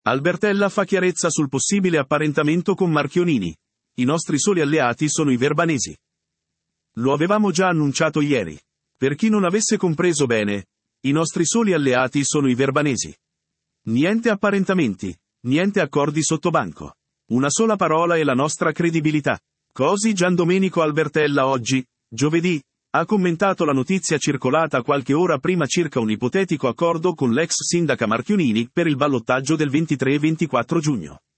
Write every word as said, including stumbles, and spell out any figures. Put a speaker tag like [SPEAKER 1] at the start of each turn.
[SPEAKER 1] Albertella fa chiarezza sul possibile apparentamento con Marchionini. I nostri soli alleati sono i verbanesi. Lo avevamo già annunciato ieri. Per chi non avesse compreso bene, i nostri soli alleati sono i verbanesi. Niente apparentamenti, niente accordi sottobanco. Una sola parola e la nostra credibilità. Così Giandomenico Albertella oggi, giovedì, ha commentato la notizia circolata qualche ora prima circa un ipotetico accordo con l'ex sindaca Marchionini per il ballottaggio del ventitré e ventiquattro giugno.